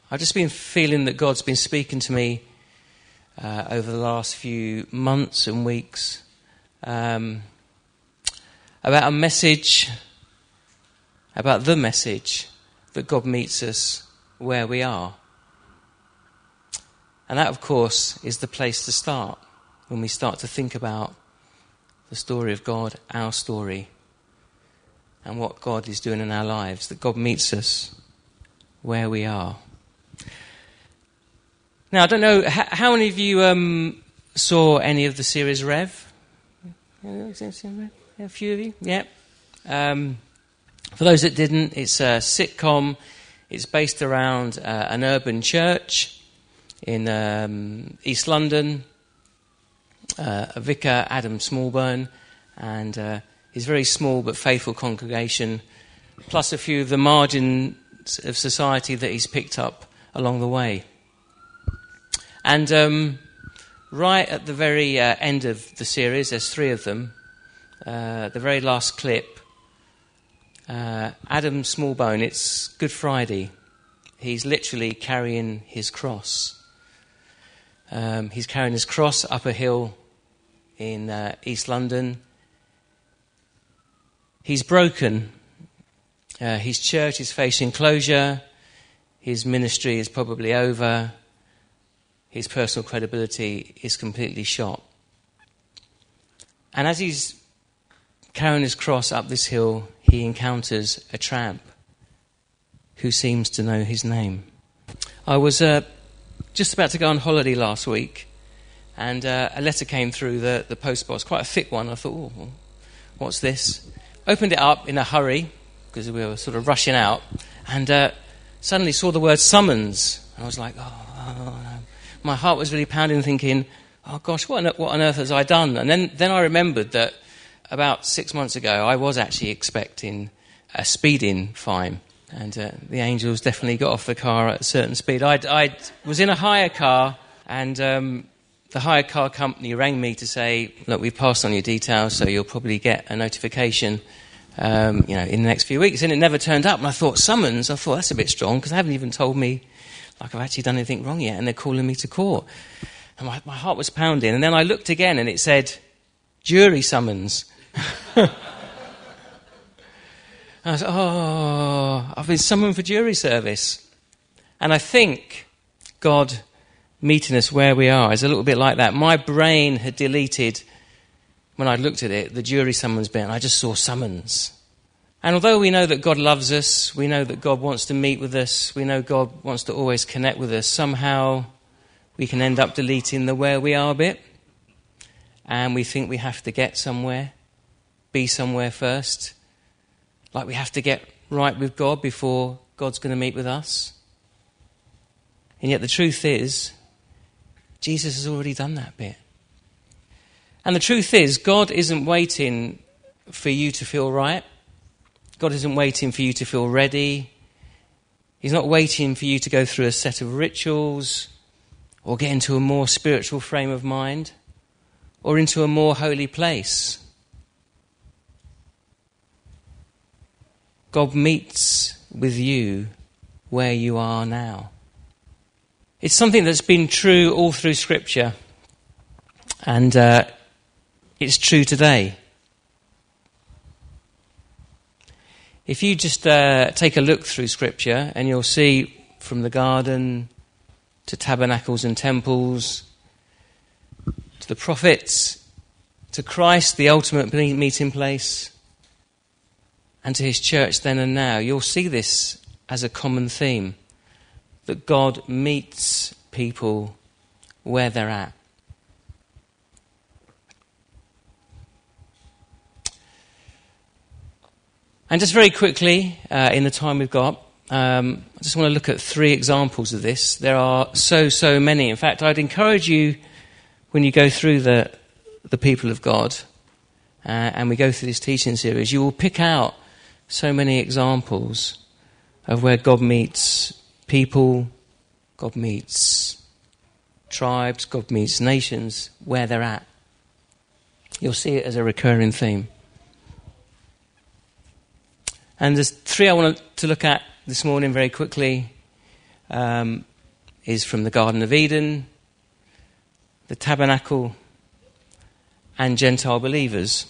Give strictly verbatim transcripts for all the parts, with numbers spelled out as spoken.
I've just been feeling that God's been speaking to me uh, over the last few months and weeks um, about a message, about the message that God meets us where we are. And that, of course, is the place to start when we start to think about the story of God, our story, and what God is doing in our lives, that God meets us where we are. Now, I don't know, how, how many of you um, saw any of the series Rev? A few of you? Yeah. Um, for those that didn't, it's a sitcom. It's based around uh, an urban church in um, East London. Uh, a vicar, Adam Smallburn, and uh, his very small but faithful congregation, plus a few of the margins of society that he's picked up along the way. And um, right at the very uh, end of the series, there's three of them, uh, the very last clip, uh, Adam Smallbone, it's Good Friday. He's literally carrying his cross. Um, he's carrying his cross up a hill in uh, East London. He's broken. Uh, his church is facing closure. His ministry is probably over. His personal credibility is completely shot. And as he's carrying his cross up this hill, he encounters a tramp who seems to know his name. I was uh, just about to go on holiday last week, and uh, a letter came through the, the post box, quite a thick one. I thought, oh, what's this? Opened it up in a hurry, because we were sort of rushing out, and uh, suddenly saw the word summons. I was like, oh, oh no. My heart was really pounding, thinking, oh gosh, what on, what on earth has I done? And then, then I remembered that about six months ago, I was actually expecting a speeding fine. And uh, the angels definitely got off the car at a certain speed. I I was in a hire car, and um, the hire car company rang me to say, look, we've passed on your details, so you'll probably get a notification um, you know, in the next few weeks. And it never turned up. And I thought, summons? I thought, that's a bit strong, because they haven't even told me like I've actually done anything wrong yet, and they're calling me to court. And my, my heart was pounding. And then I looked again, and it said, jury summons. I was, oh, I've been summoned for jury service. And I think God meeting us where we are is a little bit like that. My brain had deleted, when I looked at it, the jury summons bit, and I just saw summons. And although we know that God loves us, we know that God wants to meet with us, we know God wants to always connect with us, somehow we can end up deleting the where we are bit. And we think we have to get somewhere, be somewhere first. Like we have to get right with God before God's going to meet with us. And yet the truth is, Jesus has already done that bit. And the truth is, God isn't waiting for you to feel right. God isn't waiting for you to feel ready. He's not waiting for you to go through a set of rituals or get into a more spiritual frame of mind or into a more holy place. God meets with you where you are now. It's something that's been true all through Scripture, and uh, it's true today. If you just uh, take a look through Scripture, and you'll see from the garden to tabernacles and temples, to the prophets, to Christ, the ultimate meeting place, and to his church then and now, you'll see this as a common theme, that God meets people where they're at. And just very quickly, uh, in the time we've got, um, I just want to look at three examples of this. There are so, so many. In fact, I'd encourage you, when you go through the, the people of God, uh, and we go through this teaching series, you will pick out so many examples of where God meets people, God meets tribes, God meets nations, where they're at. You'll see it as a recurring theme. And there's three I want to look at this morning very quickly. um, is from the Garden of Eden, the tabernacle, and Gentile believers.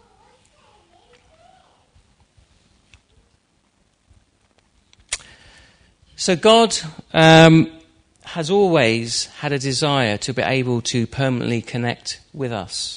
So God um, has always had a desire to be able to permanently connect with us.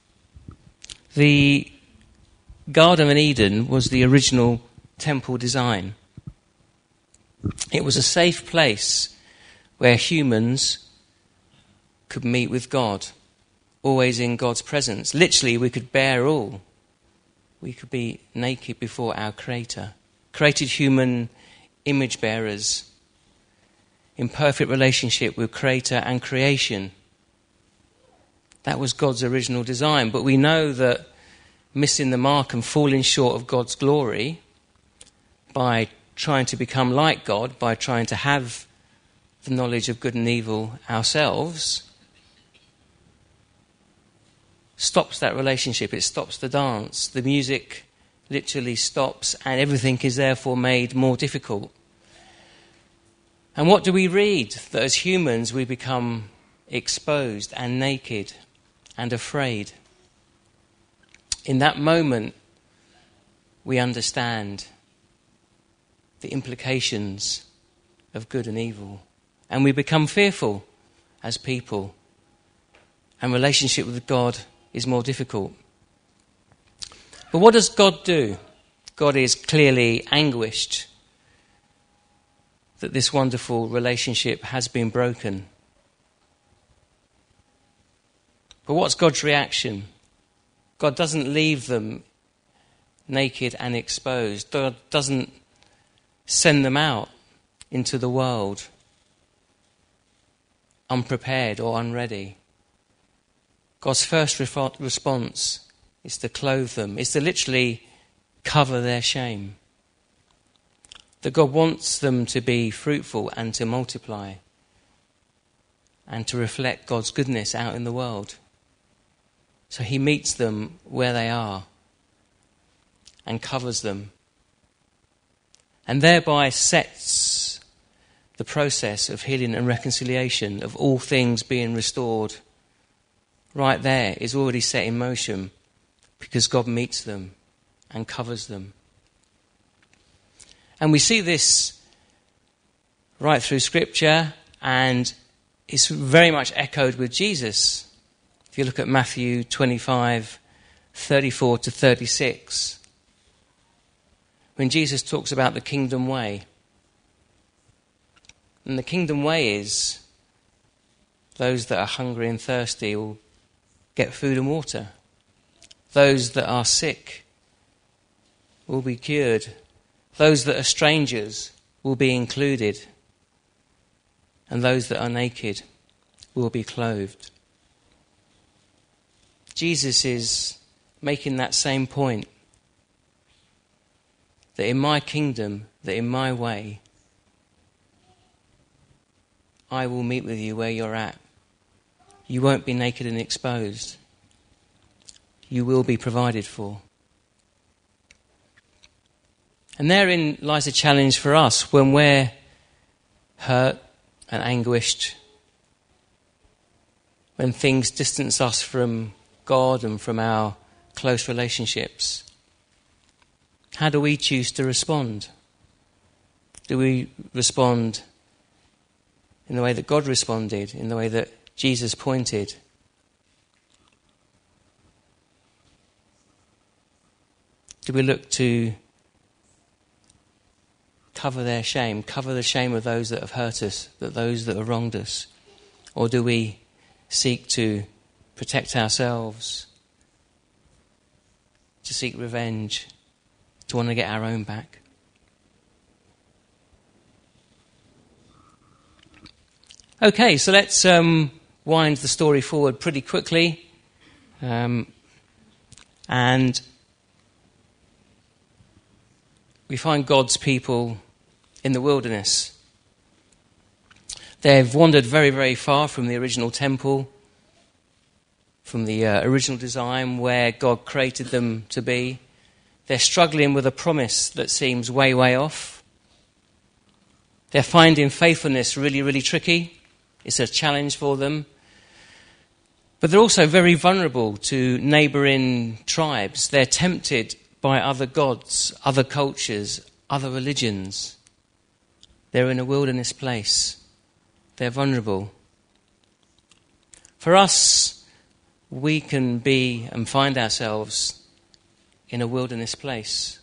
The Garden of Eden was the original temple design. It was a safe place where humans could meet with God, always in God's presence. Literally, we could bear all. We could be naked before our Creator. Created human image bearers in perfect relationship with Creator and creation. That was God's original design. But we know that missing the mark and falling short of God's glory by trying to become like God, by trying to have the knowledge of good and evil ourselves, stops that relationship. It stops the dance. The music literally stops, and everything is therefore made more difficult. And what do we read? That as humans we become exposed and naked and afraid. In that moment we understand the implications of good and evil, and we become fearful as people, and relationship with God is more difficult. But what does God do? God is clearly anguished that this wonderful relationship has been broken. But what's God's reaction? God doesn't leave them naked and exposed. God doesn't send them out into the world unprepared or unready. God's first re- response is to clothe them, is to literally cover their shame. That God wants them to be fruitful and to multiply and to reflect God's goodness out in the world. So he meets them where they are and covers them, and thereby sets the process of healing and reconciliation, of all things being restored. Right there is already set in motion because God meets them and covers them. And we see this right through Scripture, and it's very much echoed with Jesus. If you look at Matthew twenty-five, thirty-four to thirty-six, when Jesus talks about the kingdom way. And the kingdom way is those that are hungry and thirsty will get food and water. Those that are sick will be cured. Those that are strangers will be included. And those that are naked will be clothed. Jesus is making that same point. That in my kingdom, that in my way, I will meet with you where you're at. You won't be naked and exposed. You will be provided for. And therein lies a challenge for us when we're hurt and anguished, when things distance us from God and from our close relationships. How do we choose to respond? Do we respond in the way that God responded, in the way that Jesus pointed? Do we look to cover their shame, cover the shame of those that have hurt us, that those that have wronged us? Or do we seek to protect ourselves, to seek revenge, to want to get our own back? Okay, so let's um, wind the story forward pretty quickly. Um, and we find God's people in the wilderness. They've wandered very, very far from the original temple, from the uh, original design where God created them to be. They're struggling with a promise that seems way, way off. They're finding faithfulness really, really tricky. It's a challenge for them. But they're also very vulnerable to neighbouring tribes. They're tempted by other gods, other cultures, other religions. They're in a wilderness place. They're vulnerable. For us, we can be and find ourselves in a wilderness place.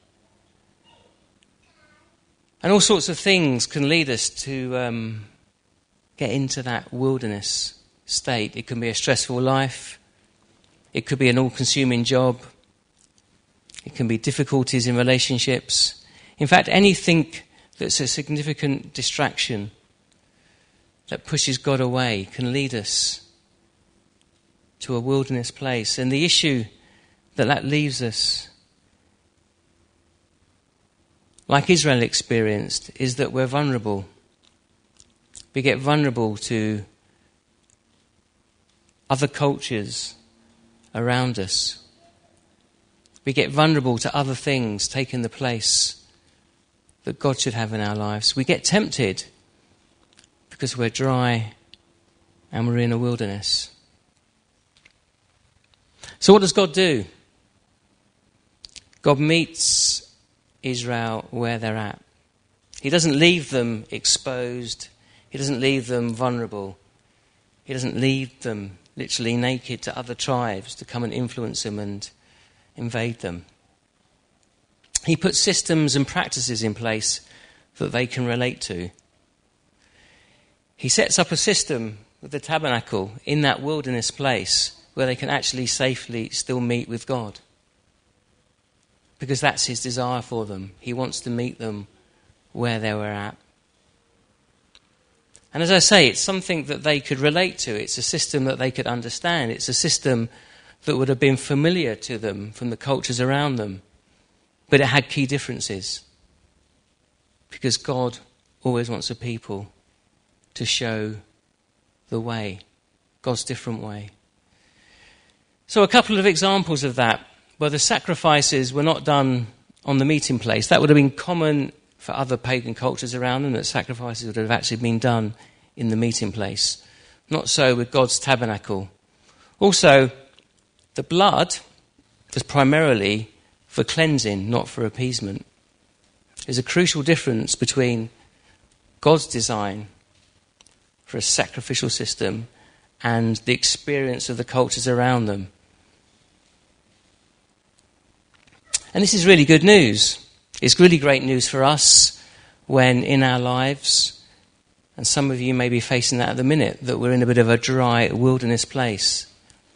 And all sorts of things can lead us to um, get into that wilderness state. It can be a stressful life. It could be an all-consuming job. It can be difficulties in relationships. In fact, anything that's a significant distraction that pushes God away can lead us to a wilderness place. And the issue that that leaves us, like Israel experienced, is that we're vulnerable. We get vulnerable to other cultures around us. We get vulnerable to other things taking the place that God should have in our lives. We get tempted because we're dry and we're in a wilderness. So what does God do? God meets Israel where they're at. He doesn't leave them exposed. He doesn't leave them vulnerable. He doesn't leave them literally naked to other tribes to come and influence them and invade them. He puts systems and practices in place that they can relate to. He sets up a system with the tabernacle in that wilderness place where they can actually safely still meet with God. Because that's his desire for them. He wants to meet them where they were at. And as I say, it's something that they could relate to. It's a system that they could understand. It's a system that would have been familiar to them from the cultures around them. But it had key differences. Because God always wants a people to show the way, God's different way. So a couple of examples of that. Well, the sacrifices were not done on the meeting place. That would have been common for other pagan cultures around them, that sacrifices would have actually been done in the meeting place. Not so with God's tabernacle. Also, the blood was primarily for cleansing, not for appeasement. There's a crucial difference between God's design for a sacrificial system and the experience of the cultures around them. And this is really good news. It's really great news for us when in our lives, and some of you may be facing that at the minute, that we're in a bit of a dry wilderness place,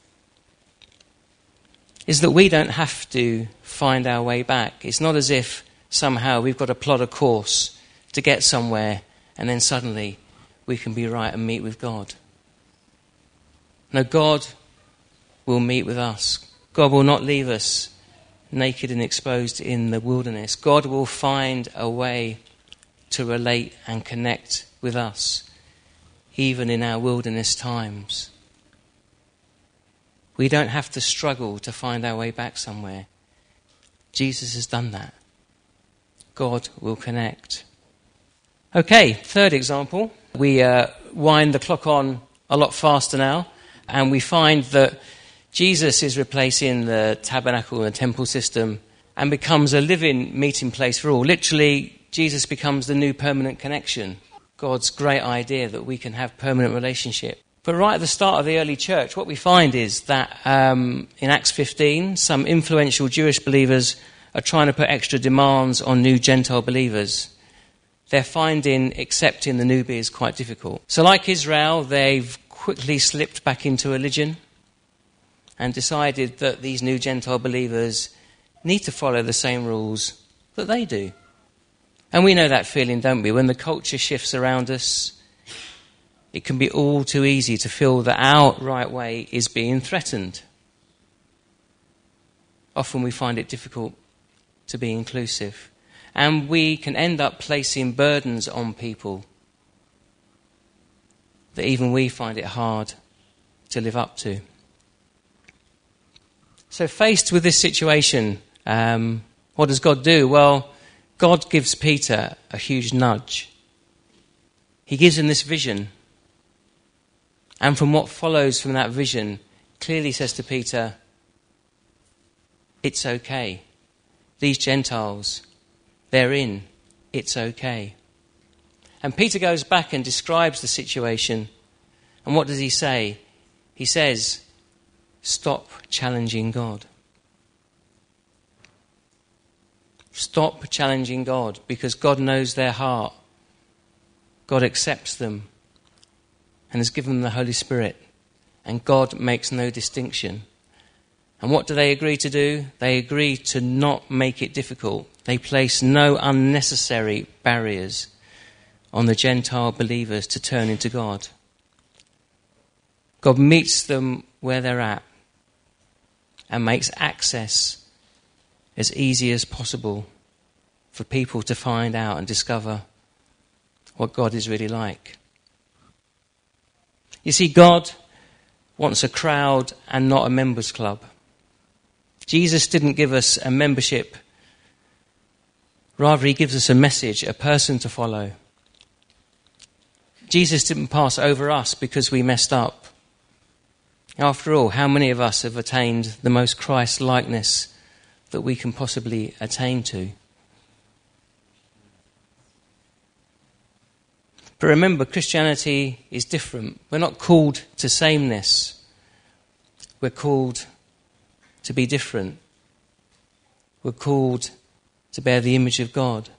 is that we don't have to find our way back. It's not as if somehow we've got to plot a course to get somewhere and then suddenly we can be right and meet with God. No, God will meet with us. God will not leave us naked and exposed in the wilderness. God will find a way to relate and connect with us, even in our wilderness times. We don't have to struggle to find our way back somewhere. Jesus has done that. God will connect. Okay, third example. We uh, wind the clock on a lot faster now, and we find that Jesus is replacing the tabernacle and the temple system and becomes a living meeting place for all. Literally, Jesus becomes the new permanent connection. God's great idea that we can have permanent relationship. But right at the start of the early church, what we find is that um, in Acts fifteen, some influential Jewish believers are trying to put extra demands on new Gentile believers. They're finding accepting the newbies quite difficult. So like Israel, they've quickly slipped back into religion and decided that these new Gentile believers need to follow the same rules that they do. And we know that feeling, don't we? When the culture shifts around us, it can be all too easy to feel that our right way is being threatened. Often we find it difficult to be inclusive. And we can end up placing burdens on people that even we find it hard to live up to. So faced with this situation, um, what does God do? Well, God gives Peter a huge nudge. he gives them this vision. And from what follows from that vision, clearly says to Peter, it's okay. These Gentiles, they're in. It's okay. And Peter goes back and describes the situation. And what does he say? He says, stop challenging God. Stop challenging God, because God knows their heart. God accepts them and has given them the Holy Spirit. And God makes no distinction. And what do they agree to do? They agree to not make it difficult. They place no unnecessary barriers on the Gentile believers to turn into God. God meets them where they're at and makes access as easy as possible for people to find out and discover what God is really like. You see, God wants a crowd and not a members club. Jesus didn't give us a membership. Rather, he gives us a message, a person to follow. Jesus didn't pass over us because we messed up. After all, how many of us have attained the most Christ-likeness that we can possibly attain to? But remember, Christianity is different. We're not called to sameness. We're called to be different. We're called to bear the image of God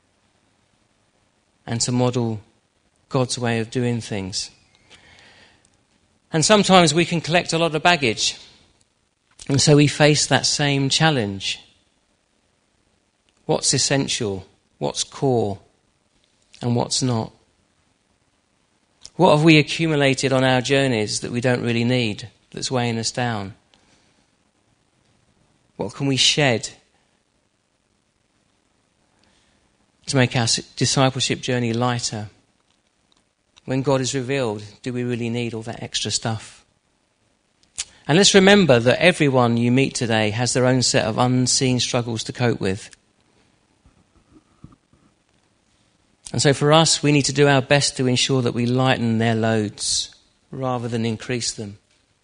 and to model God's way of doing things. And sometimes we can collect a lot of baggage, and so we face that same challenge. What's essential? What's core? And what's not? What have we accumulated on our journeys that we don't really need, that's weighing us down? What can we shed to make our discipleship journey lighter? When God is revealed, do we really need all that extra stuff? And let's remember that everyone you meet today has their own set of unseen struggles to cope with. And so for us, we need to do our best to ensure that we lighten their loads rather than increase them.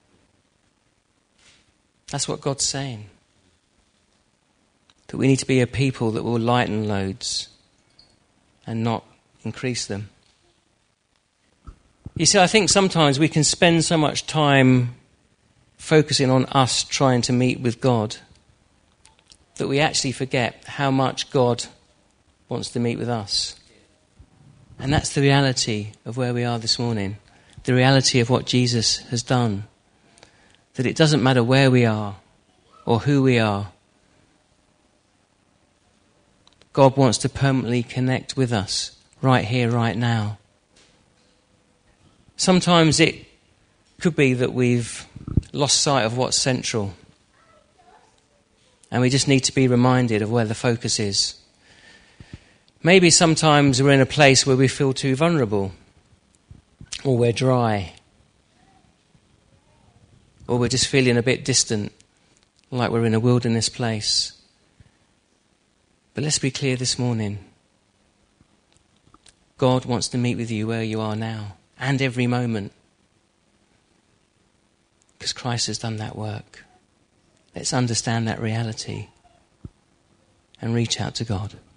That's what God's saying. That we need to be a people that will lighten loads and not increase them. You see, I think sometimes we can spend so much time focusing on us trying to meet with God that we actually forget how much God wants to meet with us. And that's the reality of where we are this morning. The reality of what Jesus has done. That it doesn't matter where we are or who we are. God wants to permanently connect with us right here, right now. Sometimes it could be that we've lost sight of what's central. And we just need to be reminded of where the focus is. Maybe sometimes we're in a place where we feel too vulnerable, or we're dry, or we're just feeling a bit distant, like we're in a wilderness place. But let's be clear this morning. God wants to meet with you where you are now, and every moment, because Christ has done that work. Let's understand that reality and reach out to God.